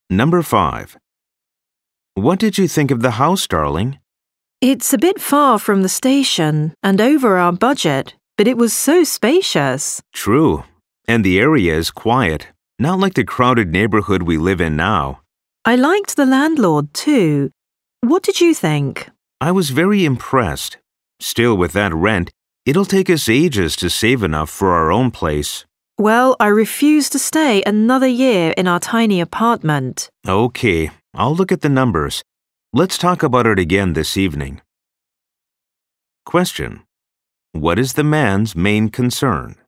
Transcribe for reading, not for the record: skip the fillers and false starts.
Number 5. What did you think of the house, darling? It's a bit far from the station and over our budget, but it was so spacious. True. And the area is quiet, not like the crowded neighborhood we live in now. I liked the landlord too. What did you think? I was very impressed. Still, with that rent, it'll take us ages to save enough for our own place. Well, I refuse to stay another year in our tiny apartment. Okay, I'll look at the numbers. Let's talk about it again this evening. Question. What is the man's main concern?